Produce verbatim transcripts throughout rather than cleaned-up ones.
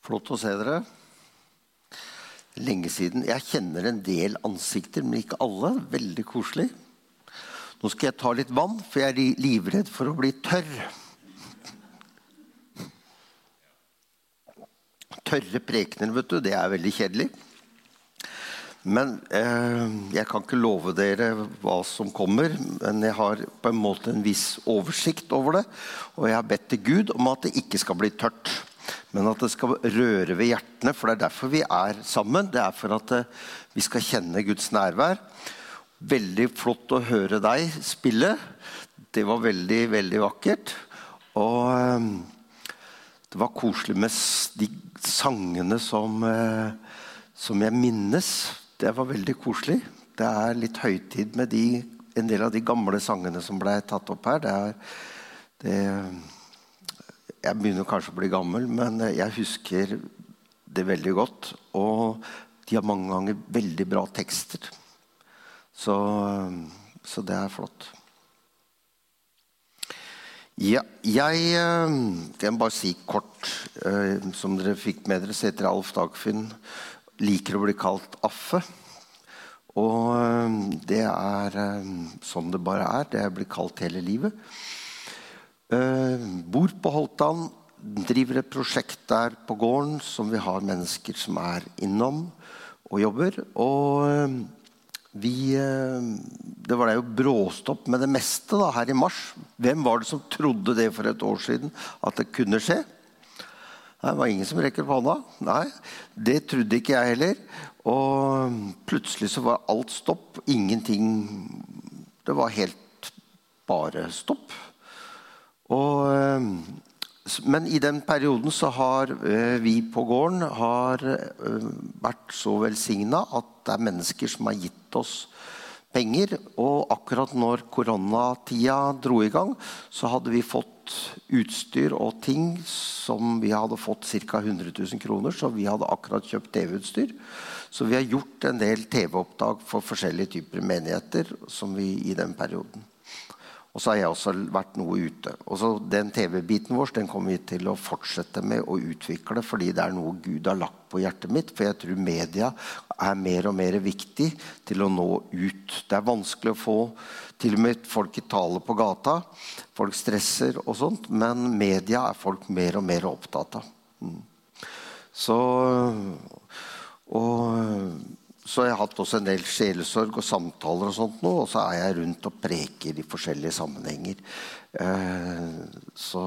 Flott å se dere. Lenge siden. Jeg kjenner en del ansikter, men ikke alle. Veldig koselig. Nå skal jeg ta litt vann, for jeg er livredd for å bli tørr. Tørre prekener, vet du, det er veldig kjedelig. Men eh, jeg kan ikke love dere hva som kommer, men jeg har på en måte en viss oversikt over det, og jeg har bedt til Gud om at det ikke skal bli tørt, men at det skal røre ved hjertene, for det er derfor vi er sammen. Det er for at eh, vi skal kjenne Guds nærvær. Veldig flott å høre deg spille. Det var veldig, veldig vakkert. Og eh, det var koselig med de sangene som, eh, som jeg minnes. Det var veldig koselig. Det er litt høytid med de, en del av de gamle sangene som ble tatt opp her. Det er, det, jeg begynner kanskje å bli gammel, men jeg husker det veldig godt. Og de har mange ganger veldig bra tekster. Så, så det er flott. Ja, jeg, jeg må bare si kort, som dere fikk med dere, så heter jeg Alf Dagfinn. Liker å bli kalt Affe, og det er sånn det bare er. Det er blitt kalt hele livet. Bor på Holtan, driver et prosjekt der på gården som vi har mennesker som er innom og jobber. Og vi, det var det jo bråstopp med det meste da, her i mars. Hvem var det som trodde det for et år siden at det kunne skje? Det var ingen som rekker på hånda. Nei, det trodde ikke jeg heller. Og plutselig så var alt stopp. Ingenting. Det var helt bare stopp. Og, men i den perioden så har vi på gården har vært så velsignet at det er mennesker som har gitt oss penger. Og akkurat når koronatida dro i gang, så hadde vi fått utstyr og ting som vi hadde fått cirka hundre tusen kroner, så vi hadde akkurat kjøpt T V-utstyr. Så vi har gjort en del T V-opptak for forskjellige typer menigheter som vi i den perioden. Og så har jeg også vært noe ute. Og så den T V-biten vår, den kommer vi til å fortsette med å utvikle, fordi det er noe Gud har lagt på hjertet mitt, for jeg tror media er mer og mer viktig til å nå ut. Det er vanskelig å få til og med folk i tale på gata, folk stresser og sånt, men media er folk mer og mer opptatt av. Mm. Så, og, så jeg har hatt også en del sjelesorg og samtaler og sånt nå, og så er jeg rundt og preker i forskjellige sammenhenger. Eh, så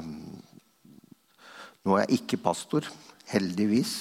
nå er jeg ikke pastor, heldigvis.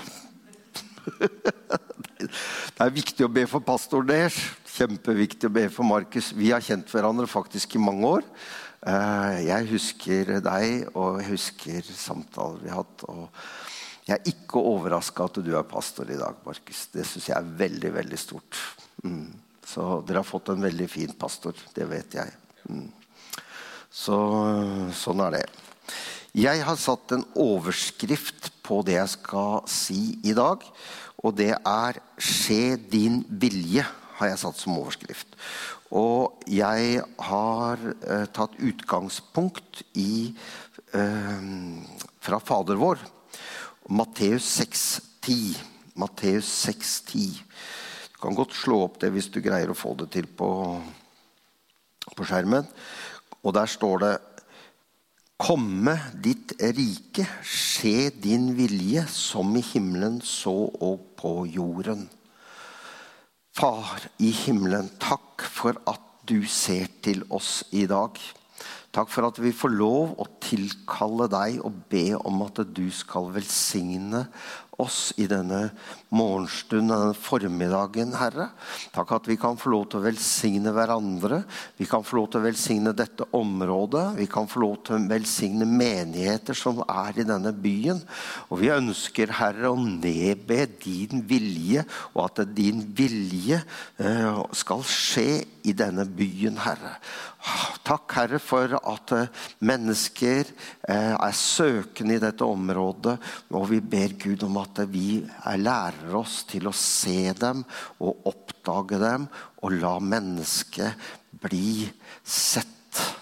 Det er viktig å be for pastoren deres. Kjempeviktig å be for Markus. Vi har kjent hverandre faktisk i mange år. Jeg husker deg, og jeg husker samtaler vi har hatt. Og jeg er ikke overrasket at du er pastor i dag, Markus. Det synes jeg er veldig, veldig stort. Mm. Så dere har fått en veldig fin pastor, det vet jeg. Mm. Så sånn er det. Jeg har satt en overskrift på det jeg skal si i dag, og det er «Skje din vilje», har jeg satt som overskrift. Og jeg har eh, tatt utgangspunkt i, eh, fra Fader vår, Matteus seks ti. Matteus seks ti. Du kan godt slå opp det hvis du greier å få det til på, på skjermen. Og der står det: «Komme ditt rike, skje din vilje, som i himmelen så og på jorden.» Far i himmelen, takk for at du ser til oss i dag. Takk for at vi får lov å tilkalle deg og be om at du skal velsigne oss i denne morgenstunden, denne formiddagen, Herre. Takk at vi kan få lov til å velsigne hverandre. Vi kan få lov til å velsigne dette området. Vi kan få lov til å velsigne menigheter som er i denne byen. Og vi ønsker, Herre, å nedbe din vilje, og at din vilje eh, skal skje i denne byen, Herre. Takk, Herre, for at mennesker eh, er søkende i dette området, og vi ber Gud om at vi lærer oss til å se dem og oppdage dem og la mennesket bli sett.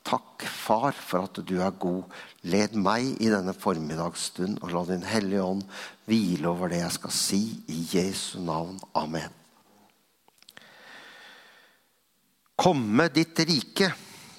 takk, far, for at du er god. Led meg i denne formiddagsstund, og la din hellige ånd hvile over det jeg skal si i Jesu navn. Amen. Komme ditt rike.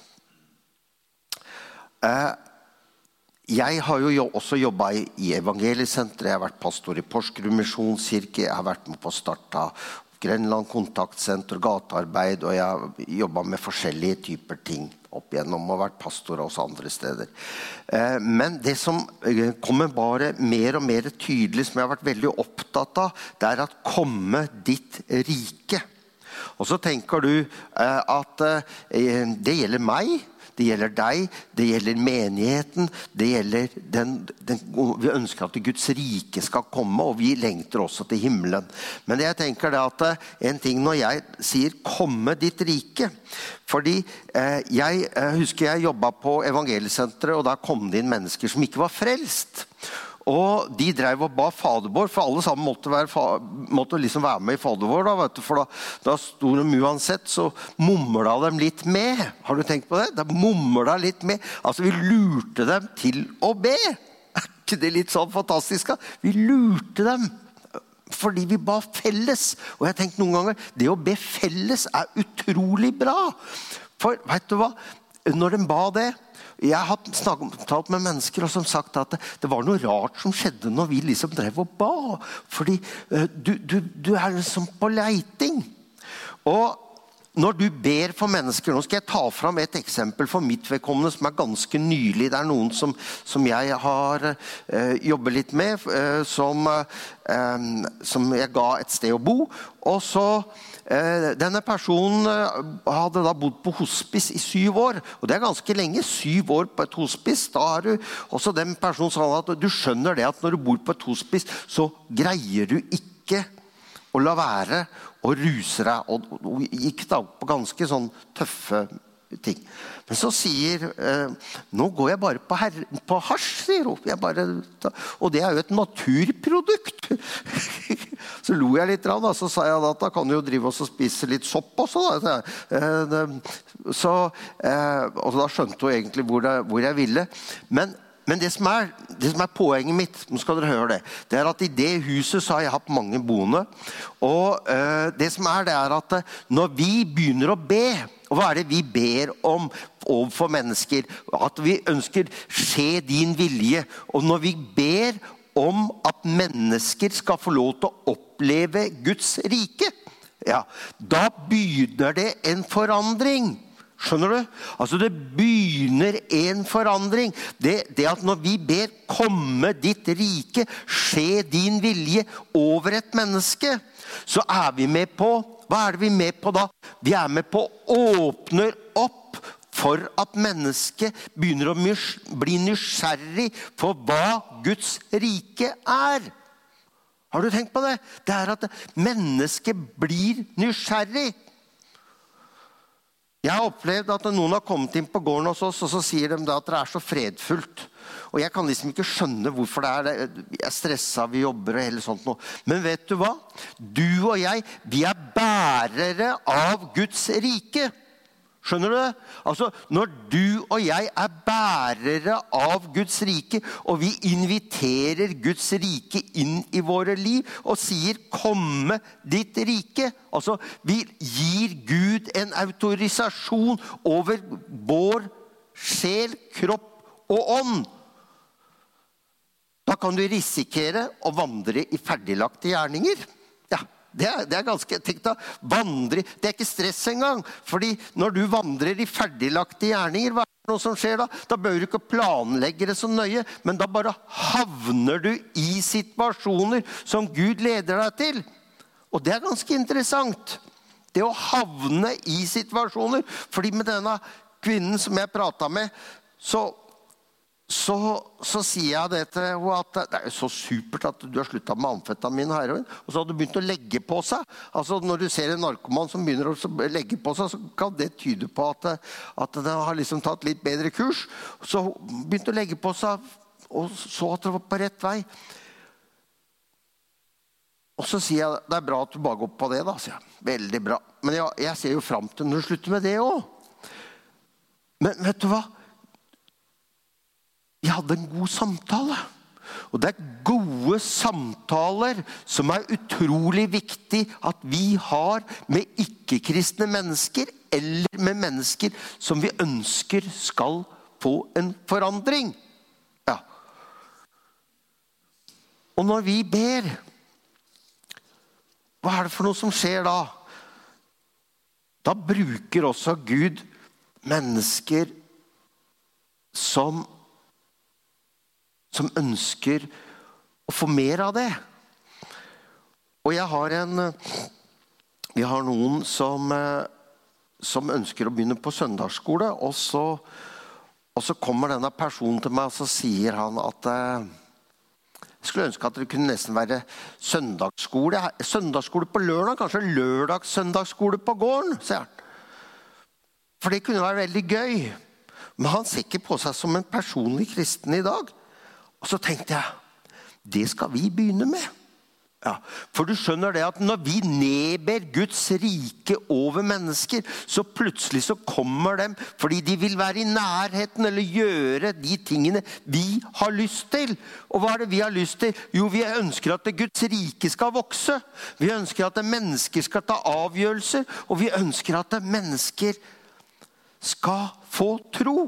Eh, jeg har jo også jobbet i Evangeliesenteret, jeg har vært pastor i Porsgrunn Misjonskirke, jeg har vært med på å starte Grenland kontaktsenter, gatearbeid, og jeg har jobbet med forskjellige typer ting opp igjennom og vært pastor også andre steder. Eh, men det som kommer bare mer og mer tydelig, som jeg har vært veldig opptatt av, det er at komme ditt rike. Og så tenker du eh, at eh, det gjelder meg, det gjelder deg, det gjelder menigheten, det gjelder den, den, vi ønsker at Guds rike skal komme, og vi lengter også til himmelen. Men jeg tenker det at en ting når jeg sier komme ditt rike, fordi eh, jeg eh, husker jeg jobbet på Evangeliesenteret, og der kom det inn mennesker som ikke var frelst. Og de drev og ba faderbår, for alle sammen måtte, være, måtte liksom være med i faderbår, da, vet du, for da, da sto de uansett, så mumla de litt med. Har du tenkt på det? Da mumla litt med. Altså, vi lurte dem til å be. Er ikke det litt sånn fantastisk? Vi lurte dem, fordi vi ba felles. Og jeg tenkte noen ganger, det å be felles er utrolig bra. For, vet du hva? Når de ba det, jeg har snakket med mennesker og som sagt at det, det var noe rart som skjedde når vi liksom drev og ba. Fordi uh, du, du, du er liksom på leiting. Og når du ber for mennesker, nå skal jeg ta fram et eksempel for mitt vedkommende som er ganske nylig. Det er noen som, som jeg har uh, jobbet litt med, uh, som, uh, som jeg ga et sted å bo. Og så denne personen hadde da bodd på hospice i syv år, og det er ganske lenge, syv år på et hospice. Da er du, også den personen sa at du skjønner det at når du bor på et hospice, så greier du ikke å la være å ruse deg, og, og gikk da på ganske sånn tøffe ting. Men så sier, eh, nå går jeg bare på, her, på hasj, sier hun. Jeg bare, og det er jo et naturprodukt. Så lo jeg litt, da, så sa jeg at da kan du jo drive oss og spise litt sopp også. Da. Så, eh, og da skjønte hun egentlig hvor, det, hvor jeg ville. Men, men det, som er, det som er poenget mitt, nå skal dere høre det, det er at i det huset så har jeg hatt mange boende. Og eh, det som er, det er at når vi begynner å be, og hva er det vi ber om overfor mennesker? At vi ønsker skje din vilje. Og når vi ber om at mennesker skal få lov til å oppleve Guds rike, ja, da begynner det en forandring. Skjønner du? Altså det begynner en forandring. Det, det at når vi ber komme ditt rike, skje din vilje over et menneske, så er vi med på, hva er det vi er med på da? Vi er med på å åpne opp for at mennesket begynner å bli nysgjerrig for hva Guds rike er. Har du tenkt på det? Det er at mennesket blir nysgjerrig. Jeg har opplevd at noen har kommet inn på gården hos oss, og så sier de da at det er så fredfullt. Og jeg kan liksom ikke skjønne hvorfor det er det. Jeg er stresset, vi jobber og hele sånt noe. Men vet du hva? Du og jeg, vi er bærere av Guds rike. Skjønner du det? Altså, når du og jeg er bærere av Guds rike, og vi inviterer Guds rike inn i våre liv, og sier, komme ditt rike. Altså, vi gir Gud en autorisasjon over vår sjel, kropp og ånd. Da kan du risikere å vandre i ferdiglagte gjerninger. Ja. Det er, det er ganske, tenk da, vandre, det er ikke stress engang, fordi når du vandrer i ferdiglagte gjerninger, hva er det noe som skjer da? Da bør du ikke planlegge det så nøye, men da bare havner du i situasjoner som Gud leder deg til. Og det er ganske interessant, det å havne i situasjoner, fordi med denne kvinnen som jeg pratet med, så Så, så sier jeg det til henne at det er jo så supert at du har sluttet med amfetamin og heroin, og så har du begynt å legge på seg. Altså når du ser en narkoman som begynner å legge på seg, så kan det tyde på at, at den har liksom tatt litt bedre kurs. Så begynte å legge på seg, og så at det var på rett vei. Og så sier jeg, det er bra at du bare går på det da, sier jeg. Veldig bra. Men jeg, jeg ser jo frem til når du slutter med det også. Men vet du hva? Vi hadde en god samtale. Og det er gode samtaler som er utrolig viktig at vi har med ikke-kristne mennesker, eller med mennesker som vi ønsker skal få en forandring. Ja. Og når vi ber, hva er det for noe som skjer da? Da bruker også Gud mennesker som som ønsker å få mer av det. Og jeg har en vi har noen som som ønsker å begynne på søndagsskole, og så og så kommer denne personen til meg, og så sier han at jeg skulle ønske at det kunne nesten være søndagsskole søndagsskole på lørdag, kanskje lørdags søndagsskole på gården, sier han. For det kunne være veldig gøy. Men han ser ikke på seg som en personlig kristen i dag. Og så tenkte jeg, det skal vi begynne med. Ja, for du skjønner det at når vi nedber Guds rike over mennesker, så plutselig så kommer dem fordi de vil være i nærheten eller gjøre de tingene vi har lyst til. Og hva er det vi har lyst til? Jo, vi ønsker at Guds rike skal vokse. Vi ønsker at mennesker skal ta avgjørelser, og vi ønsker at mennesker skal få tro.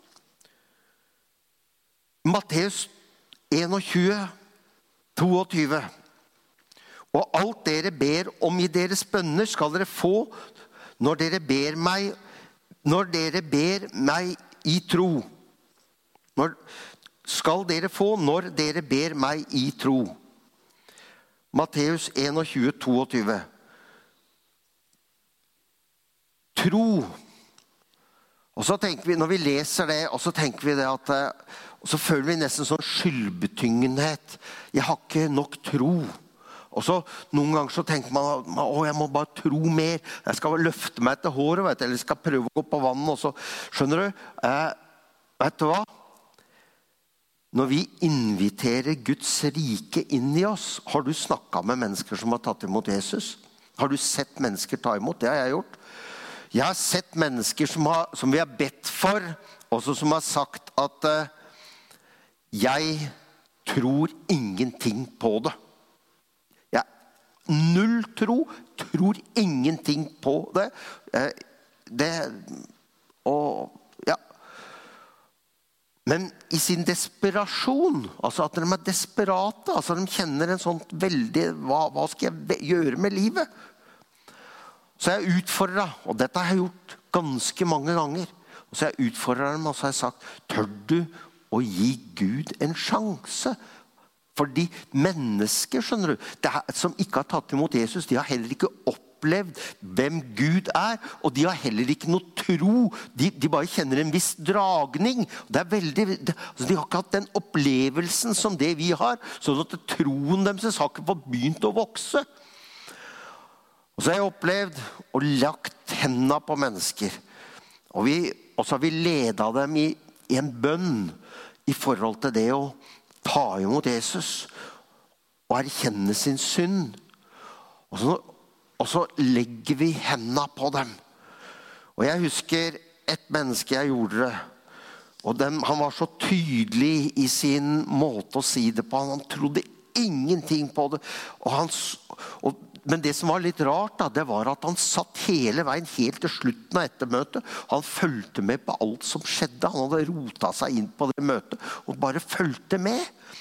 Matteus tjueen, tjueto. Og alt dere ber om i deres bønner skal dere få når dere ber meg, når dere ber meg i tro. Når, skal dere få når dere ber meg i tro. Matteus tjueen, tjueto. Tro. Og så tenker vi, når vi leser det, og så tenker vi det at og så føler vi nesten sånn skyldbetyngenhet. Jeg har ikke nok tro. Og så noen ganger så tenker man, å, jeg må bare tro mer. Jeg skal løfte meg etter håret, vet du, eller jeg skal prøve å gå på vannet. Og så, skjønner du, eh, vet du hva? Når vi inviterer Guds rike inn i oss, har du snakket med mennesker som har tatt imot Jesus? Har du sett mennesker ta imot? Det har jeg gjort. Jeg har sett mennesker som, har, som vi har bedt for, også som har sagt at eh, jeg tror ingenting på det. Jeg null tro, tror ingenting på det. Det og ja. Men i sin desperasjon, altså at de er desperate, altså de kjenner en sånn veldig, hva, hva skal jeg gjøre med livet? Så jeg utfordret, og dette har jeg gjort ganske mange ganger, og så jeg utfordret dem, og så har jeg sagt, tør du å gi Gud en sjanse? Fordi mennesker, skjønner du, det er, som ikke har tatt imot Jesus, de har heller ikke opplevd hvem Gud er, og de har heller ikke noe tro. De, de bare kjenner en viss dragning. Det er veldig, det, altså de har ikke hatt den opplevelsen som det vi har, sånn at troen deres har ikke fått begynt å vokse. Og så har jeg opplevd og lagt hendene på mennesker. Og, vi, og så har vi ledet dem i, i en bønn i forhold til det å ta imot Jesus og erkjenne sin synd. Og så, og så legger vi hendene på dem. Og jeg husker et menneske jeg gjorde det. Og den, han var så tydelig i sin måte å si det på. Han trodde ingenting på det. Og han, og, men det som var litt rart da, det var at han satt hele veien helt til slutten av ettermøtet. Han følte med på alt som skjedde. Han hadde rotet seg inn på det møtet og bare følte med.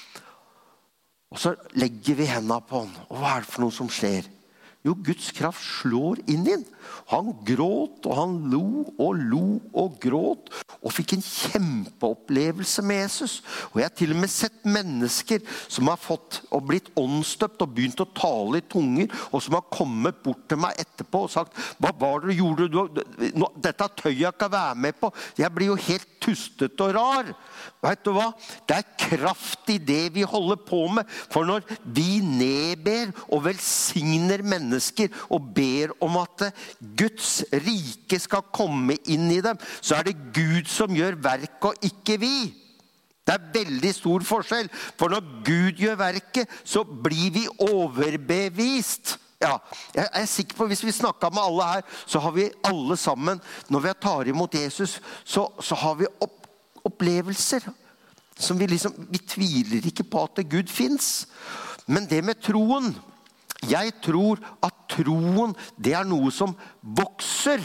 Og så legger vi hendene på han. Og hva er det for noe som skjer? Jo, Guds kraft slår inn i han. Han gråt, og han lo, og lo, og gråt, og fikk en kjempeopplevelse med Jesus. Og jeg har til og med sett mennesker som har fått og blitt åndsdøpt og begynt å tale i tunger, og som har kommet bort til meg etterpå og sagt, hva var det du gjorde? Du, dette tør jeg ikke være med på. Jeg blir jo helt tustet og rar. Vet du hva? Det er kraft i det vi holder på med, for når vi nedber og velsigner mennesker og ber om at Guds rike skal komme inn i dem, så er det Gud som gjør verket og ikke vi. Det er veldig stor forskjell, for når Gud gjør verket, så blir vi overbevist. Ja, jeg er sikker på, hvis vi snakket med alle her, så har vi alle sammen, når vi tar imot Jesus, så, så har vi opp, opplevelser, som vi liksom, vi tviler ikke på at Gud finnes. Men det med troen, jeg tror at troen, det er noe som vokser.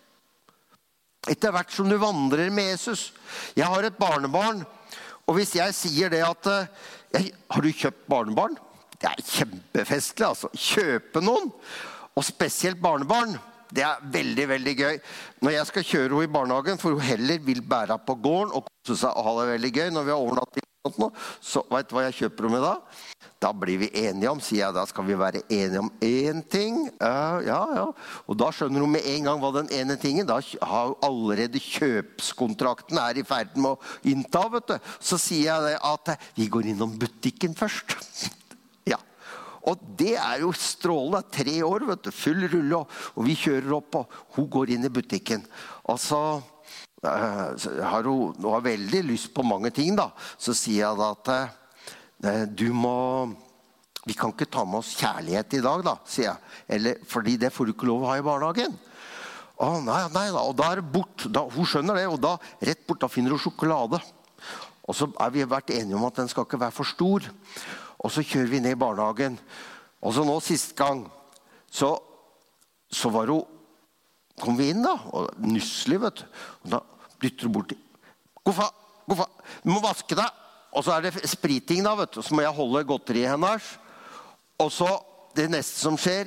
Etter hvert som du vandrer med Jesus. Jeg har et barnebarn, og hvis jeg sier det at, jeg, har du kjøpt barnebarn? Det er kjempefestlig, altså. Kjøpe noen, og spesielt barnebarn. Det er veldig, veldig gøy. Når jeg skal kjøre henne i barnehagen, for hun heller vil bære på gården og kose seg og ha det veldig gøy når vi har overnattet nå, så vet du hva jeg kjøper henne med da? Da blir vi enige om, sier jeg, da skal vi være enige om en ting. Uh, ja, ja. Og da skjønner hun med en gang hva den ene tingen, da har hun allerede kjøpskontrakten er i ferd med å innta, vet du. Så sier jeg det at vi går innom butikken først. Ja. Og det er jo strålende, tre år, vet du, full rulle, og vi kjører opp, og hun går inn i butikken. Og så uh, har hun, hun har veldig lyst på mange ting da, så sier jeg da at uh, du må, vi kan ikke ta med oss kjærlighet i dag da, sier jeg, Eller, fordi det får du ikke lov å ha i barnehagen. Å, nei, nei da, og da er det bort, da, hun skjønner det, og da rett bort, da finner hun sjokolade. Og så er vi vært enige om at den skal ikke være for stor. Og så kjører vi ned i barnehagen. Og så nå siste gang, så, så var hun, kom vi inn da, og nusselig, vet du. Og da dytter hun bort. Goffa, goffa, du må vaske deg. Og så er det spriting da, vet du. Så må jeg holde godteriet hennes. Og så, det neste som skjer,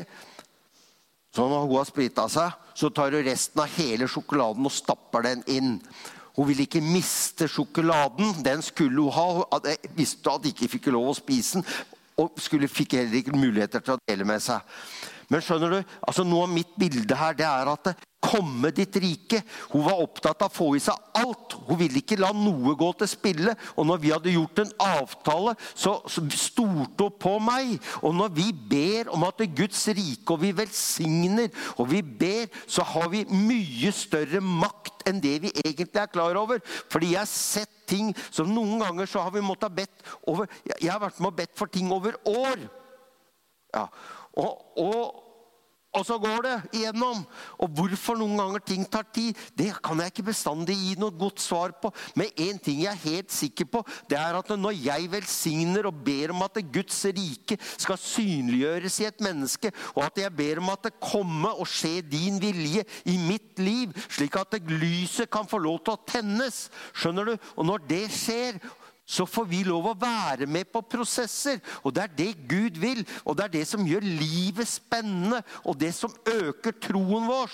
så når hun har spritet seg, så tar hun resten av hele sjokoladen og stapper den inn. Hun ville ikke miste sjokoladen. Den skulle hun ha. Hun visste at hun ikke fikk lov å spise den. Og skulle, fikk heller ikke muligheter til å dele med seg. Men skjønner du, altså noe av mitt bilde her, det er at det komme ditt rike. Hun var opptatt av å få i seg alt. Hun ville ikke la noe gå til spille. Og når vi hadde gjort en avtale, så, så stolte hun på meg. Og når vi ber om at det er Guds rike, og vi velsigner, og vi ber, så har vi mye større makt enn det vi egentlig er klar over. Fordi jeg har sett ting som noen ganger så har vi måttet ha bedt over, jeg har vært med å bedt for ting over år. Ja, og, og Og så går det igjennom. Og hvorfor noen ganger ting tar tid, det kan jeg ikke bestandig gi noe godt svar på. Men en ting jeg er helt sikker på, det er at når jeg velsigner og ber om at Guds rike skal synliggjøres i et menneske, og at jeg ber om at det kommer og skje din vilje i mitt liv, slik at lyset kan få lov til å tennes. Skjønner du? Og når det skjer, så får vi lov å være med på prosesser. Og det er det Gud vil. Og det er det som gjør livet spennende. Og det som øker troen vår.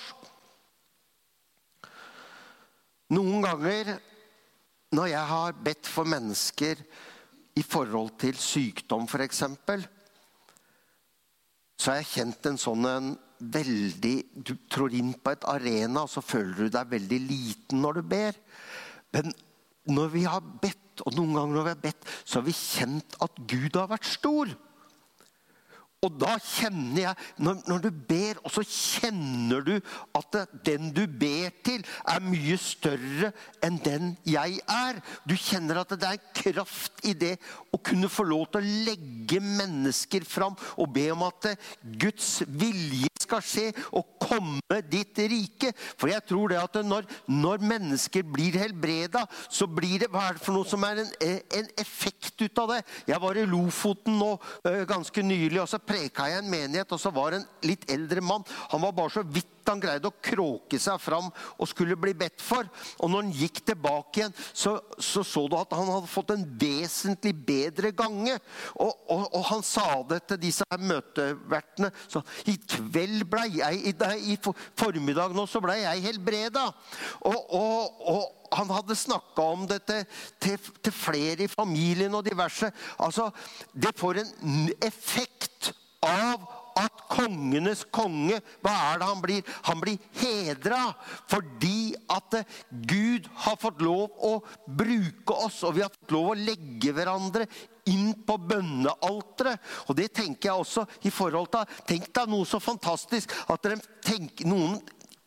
Noen ganger, når jeg har bedt for mennesker i forhold til sykdom for eksempel, så har jeg kjent en sånn en veldig, du trår inn på et arena, og så føler du deg veldig liten når du ber. Men når vi har bedt, og noen ganger når vi har bedt, så har vi kjent at Gud har vært stor. Og da kjenner jeg, når, når du ber, og så kjenner du at det, den du ber til er mye større enn den jeg er. Du kjenner at det er kraft i det å kunne få lov til å legge mennesker fram og be om at Guds vilje skal skje og komme ditt rike. For jeg tror det at når, når mennesker blir helbredet, så blir det, hva er det for noe som er en, en effekt ut av det? Jeg var i Lofoten nå ganske nylig, og så preka jeg en menighet, og så var en litt eldre mann. Han var bare så vidt han greide å kråke seg fram og skulle bli bedt for. Og når han gikk tilbake igjen, så så, så du at han hadde fått en vesentlig bedre gange. Og, og, og han sa det til disse her møtevertene. Så i kveld ble jeg, i, i formiddag nå, så ble jeg helbredet. Og, og, og han hadde snakket om det til, til, til flere i familien og diverse. Altså, det får en effekt av at kongenes konge, hva er det han blir? Han blir hedret fordi at Gud har fått lov å bruke oss, og vi har fått lov å legge hverandre inn på bønnealteret. Og det tenker jeg også i forhold til, tenk deg noe så fantastisk, at dere tenker, noen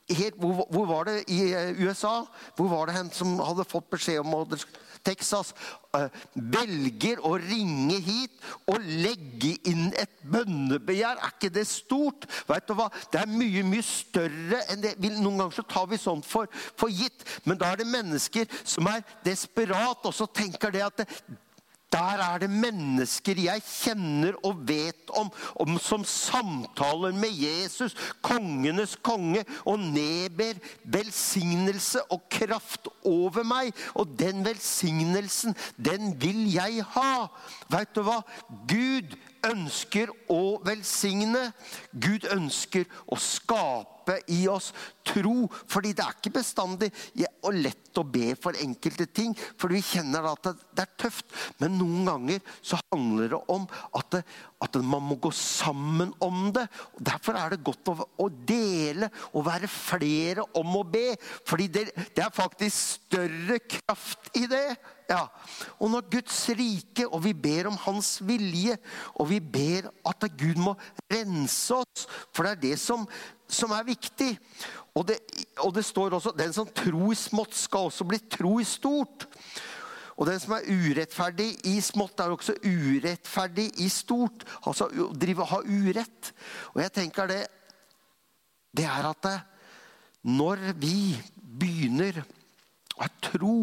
helt, hvor, hvor var det i U S A? Hvor var det en som hadde fått beskjed om å Texas uh, velger å ringe hit og legge inn et bønnebegjær. Er ikke det stort? Vet du hva? Det er mye, mye større enn det. Noen ganger så tar vi sånt for, for gitt, men da er det mennesker som er desperat, og så tenker det at det, der er det mennesker jeg kjenner og vet om, om som samtaler med Jesus, kongenes konge, og nedber velsignelse og kraft over meg. Og den velsignelsen, den vil jeg ha. Vet du hva? Gud ønsker å velsigne. Gud ønsker å skape i oss tro, fordi det er ikke bestandig og lett å be for enkelte ting, for vi kjenner at det er tøft. Men noen ganger så handler det om at, det, at man må gå sammen om det. Og derfor er det godt å, å dele og være flere om å be, fordi det, det er faktisk større kraft i det. Ja, og når Guds rike, og vi ber om hans vilje, og vi ber at Gud må rense oss, for det er det som, som er viktig. Og det, og det står også, den som tror i smått skal også bli tro i stort. Og den som er urettferdig i smått er også urettferdig i stort. Altså drive og ha urett. Og jeg tenker det, det er at det, når vi begynner å tro,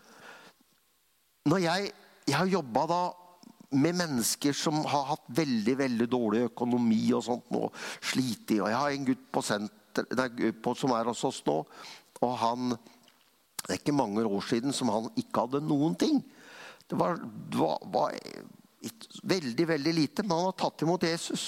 når jeg, jeg har jobbet da med mennesker som har hatt veldig, veldig dårlig økonomi og sånt nå, slitet, og jeg har en gutt på senter, på, som er hos oss nå, og han, det er ikke mange år siden som han ikke hadde noen ting. Det var, det var, var veldig, veldig lite, men han har tatt imot Jesus.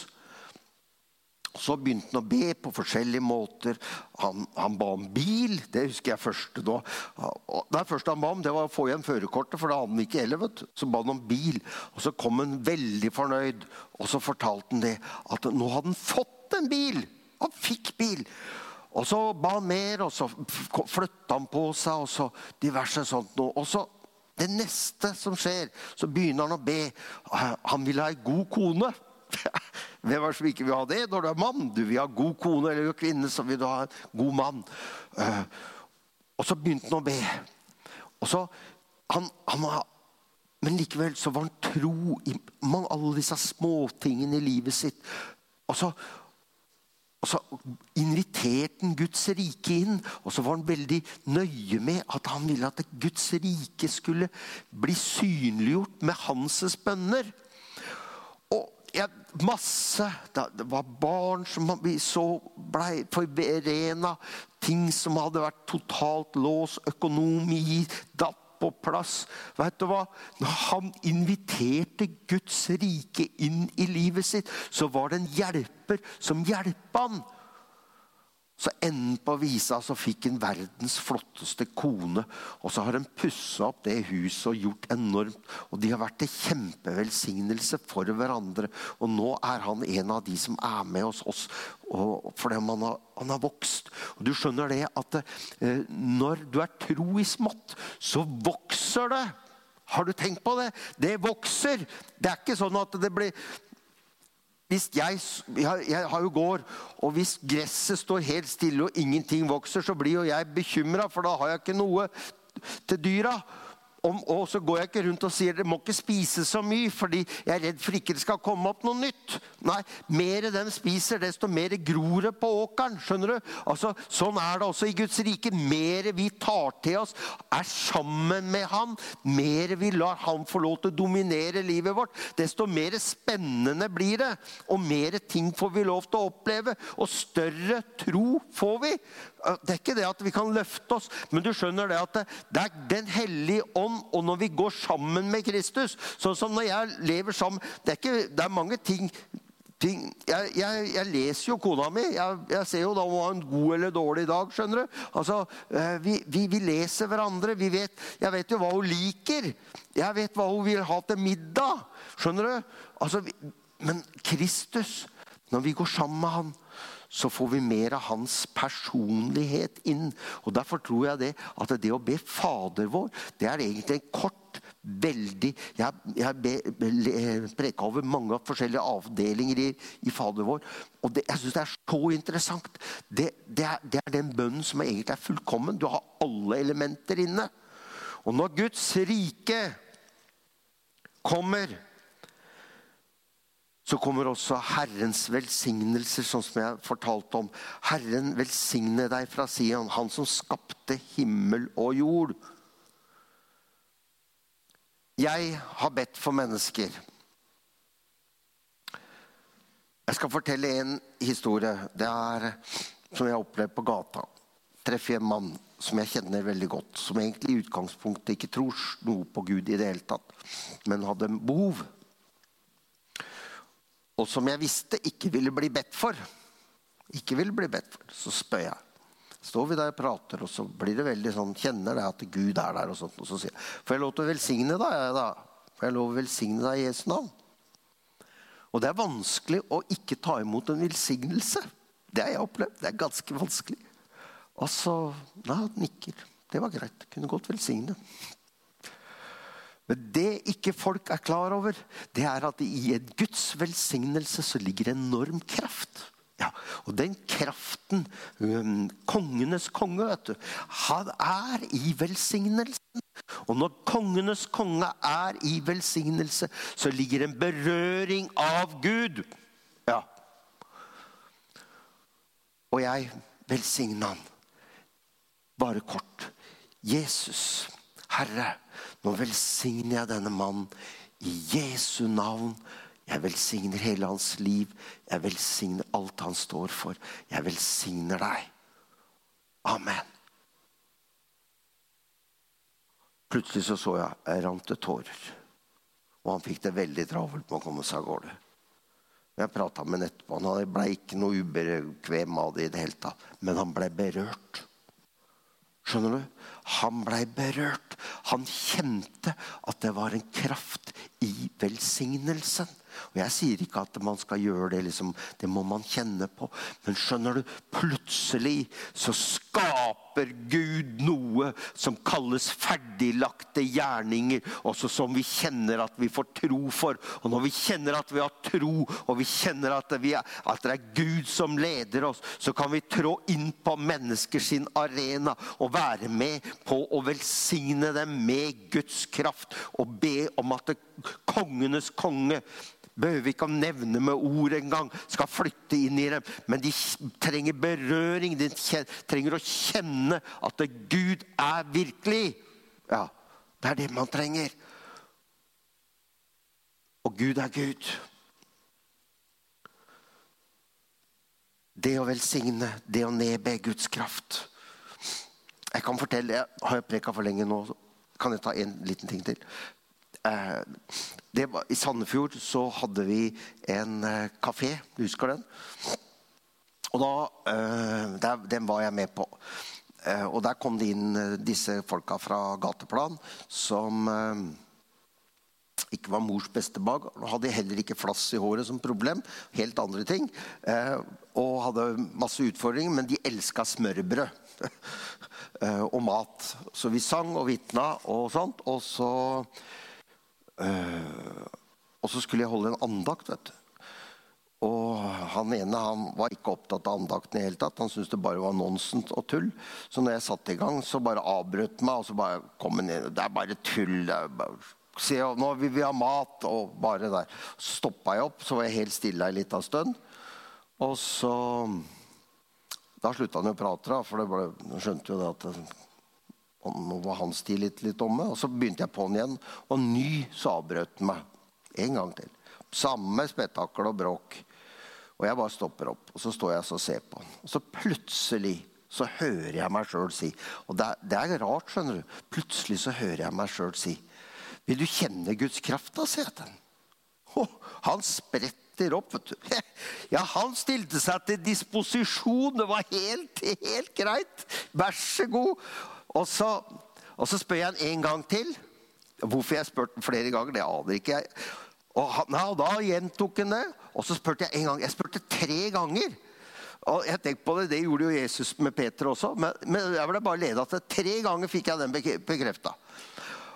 Så begynte han å be på forskjellige måter. Han, han ba om bil, det husker jeg først da. Det første han ba om, det var å få igjen førerkortet, for det hadde han ikke heller, vet du. Så ba han om bil, og så kom han veldig fornøyd, og så fortalte han det, at nå hadde han fått en bil. Han fikk bil. Og så ba han mer, og så flyttet han på seg, og så diverse sånt noe. Og så det neste som skjer, så begynner han å be. Han ville ha en god kone. Hvem er det som ikke vil ha det når du er mann? Du vil ha god kone eller kvinne, så vil du ha en god mann. Uh, og så begynte han å be. Og så, han, han var, men likevel så var han tro i mange, alle disse små tingene i livet sitt. Og så, og så inviterte han Guds rike inn, og så var han veldig nøye med at han ville at Guds rike skulle bli synliggjort med hans bønner. Og ja, masse, det var barn som vi så ble forberena, ting som hadde vært totalt lås, økonomi, datt på plass. Vet du hva? Når han inviterte Guds rike inn i livet sitt, så var det en hjelper som hjelper han. Så enden på visa så fikk en verdens flotteste kone, og så har de pusset opp det huset og gjort enormt, og de har vært til kjempevelsignelse for hverandre, og nå er han en av de som er med hos oss, og fordi han har, han har vokst. Og du skjønner det at eh, når du er tro i smått, så vokser det. Har du tenkt på det? Det vokser. Det er ikke sånn at det blir... Hvis jeg, jeg, jeg har jo gård, og hvis gresset står helt stille og ingenting vokser, så blir jo jeg bekymret, for da har jeg ikke noe til dyra. Om, og så går jeg ikke rundt og sier det må ikke spise så mye, fordi jeg er redd for ikke det skal komme opp noe nytt. Nei, mer de spiser, desto mer gror det på åkeren, skjønner du? Altså, sånn er det også i Guds rike. Mer vi tar til oss, er sammen med han, mer vi lar han få lov til å dominere livet vårt, desto mer spennende blir det, og mer ting får vi lov til å oppleve, og større tro får vi. Det er ikke det at vi kan løfte oss, men du skjønner det at det, det er den hellige ånd, og når vi går sammen med Kristus, sånn som når jeg lever sammen, det er, ikke, det er mange ting, ting jeg, jeg, jeg leser jo kona mi, jeg, jeg ser jo da om hun har en god eller dårlig dag, skjønner du? Altså, vi, vi, vi leser hverandre, vi vet, jeg vet jo hva hun liker, jeg vet hva hun vil ha til middag, skjønner du? Altså, men Kristus, når vi går sammen med han, så får vi mer av hans personlighet inn. Og derfor tror jeg det, at det å be Fader vår, det er egentlig en kort veldig, jeg, jeg preket over mange forskjellige avdelinger i, i Fader vår, og det, jeg synes det er så interessant. Det, det, er, det er den bønnen som egentlig er fullkommen. Du har alle elementer inne. Og når Guds rike kommer, så kommer også Herrens velsignelser, sånn som jeg fortalte om. Herren velsigne deg fra Sion, han som skapte himmel og jord. Jeg har bedt for mennesker. Jeg skal fortelle en historie. Det er som jeg opplevde på gata. Treffer en mann som jeg kjenner veldig godt, som egentlig i utgangspunktet ikke tror noe på Gud i det hele tatt, men hadde behov. Og som jeg visste ikke ville bli bedt for. Ikke ville bli bedt for. Så spør jeg. Står vi der og prater, og så blir det veldig sånn, kjenner det at Gud er der og sånt. Og så sier jeg, får jeg lov til å velsigne deg da? Får jeg lov til å velsigne deg i Jesu navn? Og det er vanskelig å ikke ta imot en velsignelse. Det har jeg opplevd. Det er ganske vanskelig. Og så, nei, han nikker. Det var greit. Kunne godt velsigne. Men det ikke folk er klar over, det er at i en Guds velsignelse så ligger en enorm kraft. Ja, og den kraften, um, kongenes konge, vet du, han er i velsignelsen. Og når kongenes konge er i velsignelse, så ligger en berøring av Gud. Ja. Og jeg velsigner han. Bare kort. Jesus, Herre, nå velsigner jeg denne mannen i Jesu navn. Jeg velsigner hele hans liv. Jeg velsigner alt han står for. Jeg velsigner deg. Amen. Plutselig så så jeg, jeg rante tårer. Og han fikk det veldig travelt med å komme seg av gårde. Jeg pratet med han etterpå. Han ble ikke noe ubekvem av det i det hele tatt. Men han ble berørt. Skjønner du? Han ble berørt. Han kjente at det var en kraft i velsignelsen. Og jeg sier ikke at man skal gjøre det, liksom, det må man kjenne på. Men skjønner du, plutselig så skaper Gud noe som kalles ferdiglagte gjerninger, også som vi kjenner at vi får tro for. Og når vi kjenner at vi har tro, og vi kjenner at, vi er, at det er Gud som leder oss, så kan vi trå inn på mennesker sin arena og være med på å velsigne dem med Guds kraft og be om at det, kongenes konge, behøver vi ikke å nevne med ord en gang, skal flytte inn i dem, men de trenger berøring, de trenger å kjenne at Gud er virkelig. Ja, det er det man trenger. Og Gud er Gud. Det å velsigne, det å nedbe Guds kraft. Jeg kan fortelle, jeg har preket for lenge nå, kan jeg ta en liten ting til. Det var, i Sandefjord så hadde vi en kafé, du husker den? Og da, der, den var jeg med på. Og der kom det inn disse folka fra gateplan som ikke var mors beste bak, og hadde heller ikke flass i håret som problem, helt andre ting, og hadde masse utfordringer, men de elsket smørbrød og mat. Så vi sang og vittnet og sånt, og så Uh, og så skulle jeg holde en andakt, vet du. Og han ene, han var ikke opptatt av andakten i hele tatt. Han syntes det bare var nonsens og tull. Så når jeg satte i gang, så bare avbrøt meg, og så bare kom han inn. Det er bare tull. Det er bare, se, nå vil vi ha mat, og bare der. Så stoppet jeg opp, så var jeg helt stille i litt av stund. Og så, da sluttet han jo å prate, da, for det ble, jeg skjønte jo det at det, og nå var han stilet litt om meg, og så begynte jeg på den igjen, og ny så avbrøt meg, en gang til. Samme spetakkel og bråk. Og jeg bare stopper opp, og så står jeg og ser på han. Og så plutselig så hører jeg meg selv si, og det er, det er rart, skjønner du, plutselig så hører jeg meg selv si, vil du kjenne Guds kraft da, sier jeg til han. Oh, han spretter opp, vet du. Ja, han stilte seg til disposisjon, det var helt, helt greit. Vær så god. Og så, og så spør jeg han en gang til. Hvorfor jeg spurte han flere ganger, det aner ikke jeg. Og han, ja, da gjentok han det. Og så spurte jeg en gang. Jeg spurte tre ganger. Og jeg tenkte på det, det gjorde jo Jesus med Peter også. Men, men jeg ble bare ledet til tre ganger fikk jeg den bekreftet.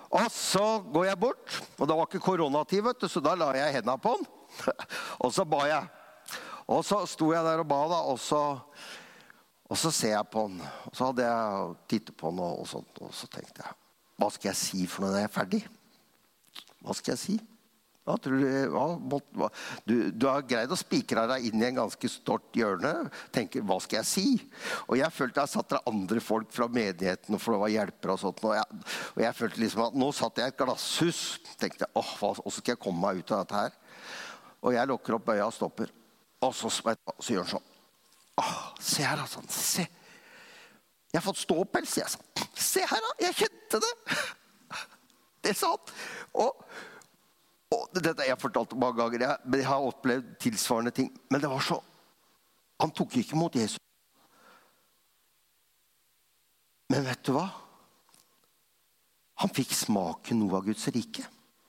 Og så går jeg bort, og det var ikke koronatid, vet du, så da la jeg hendene på han. Og så ba jeg. Og så sto jeg der og ba da, og så, og så ser jeg på han. Og så hadde jeg tittet på han og, og sånt, og så tenkte jeg, hva skal jeg si for når jeg er ferdig? Hva skal jeg si? Hva tror du, hva, hva, du, du har greid å spikre deg inn i en ganske stort hjørne. Tenker, hva skal jeg si? Og jeg følte jeg satt der andre folk fra menigheten, for det var hjelpere og sånt. Og jeg, og jeg følte liksom at nå satt jeg i et glasshus. Tenkte, åh, hva, hvordan skal jeg komme meg ut av dette her? Og jeg lukker opp øya og stopper. Og så, så gjør han sånn. Åh, se her da, sånn, se. Jeg har fått ståpels, jeg sa. Se her da, jeg kjente det. Det sa han. Og Og dette har jeg fortalt mange ganger, jeg, men jeg har opplevd tilsvarende ting. Men det var så, han tok ikke mot Jesus. Men vet du hva? Han fikk smaken noe av Guds rike.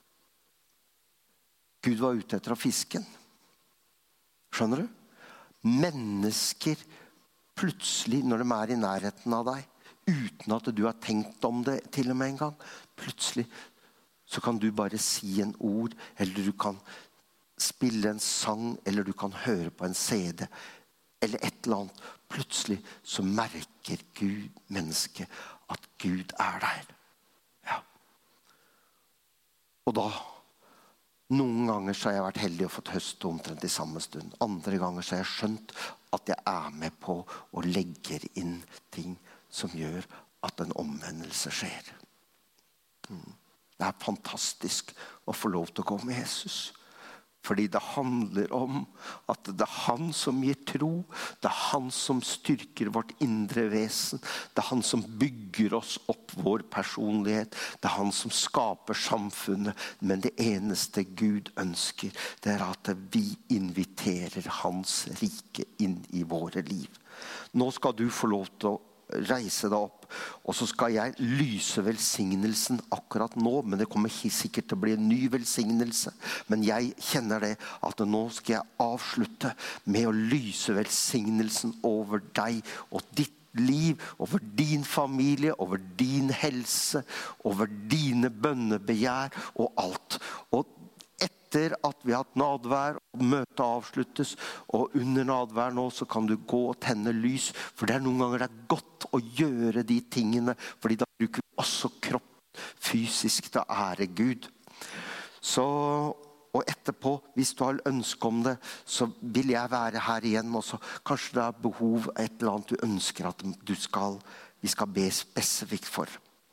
Gud var ute etter å fiske. Skjønner du? Mennesker plutselig, når de er i nærheten av deg, uten at du har tenkt om det til og med en gang, plutselig så kan du bare si en ord, eller du kan spille en sang, eller du kan høre på en C D, eller et eller annet. Plutselig så merker Gud, mennesket, at Gud er der. Ja. Og da, noen ganger så har jeg vært heldig og fått høste omtrent i samme stund. Andre ganger så har jeg skjønt at jeg er med på og legger inn ting som gjør at en omvendelse skjer. Mm. Det er fantastisk å få lov til å gå med Jesus. Fordi det handler om at det er han som gir tro. Det er han som styrker vårt indre vesen. Det er han som bygger oss opp vår personlighet. Det er han som skaper samfunnet. Men det eneste Gud ønsker, det er at vi inviterer hans rike inn i våre liv. Nå skal du få lov til å reise deg opp, og så skal jeg lyse velsignelsen akkurat nå, men det kommer sikkert til å bli en ny velsignelse. Men jeg kjenner det, at nå skal jeg avslutte med å lyse velsignelsen over deg og ditt liv, over din familie, over din helse, over dine bønnebegjær og alt. Og etter at vi har hatt nadvær, og møtet avsluttes, og under nadvær nå, så kan du gå og tenne lys, for det er noen ganger det er godt å gjøre de tingene, fordi da bruker vi også kropp fysisk til å ære Gud. Så, og etterpå, hvis du har ønske om det, så vil jeg være her igjen, og så kanskje det er behov et eller annet du ønsker at du skal, vi skal be spesifikt for.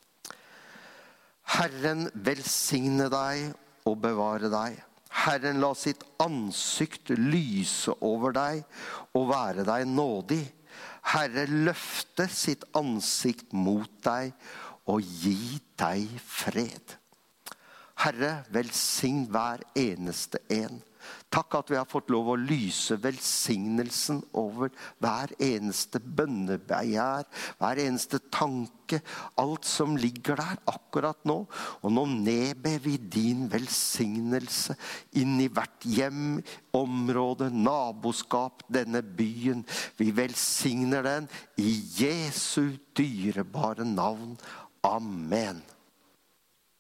Herren velsigne deg og bevare deg. Herren la sitt ansikt lyse over deg og være deg nådig. Herre løfte sitt ansikt mot deg og gi deg fred. Herre, velsign hver eneste en. Takk at vi har fått lov å lyse velsignelsen over hver eneste bønnebegjær, hver eneste tanke, alt som ligger der akkurat nå. Og nå nedber vi din velsignelse inn i hvert hjem, område, naboskap, denne byen. Vi velsigner den i Jesu dyrebare navn. Amen.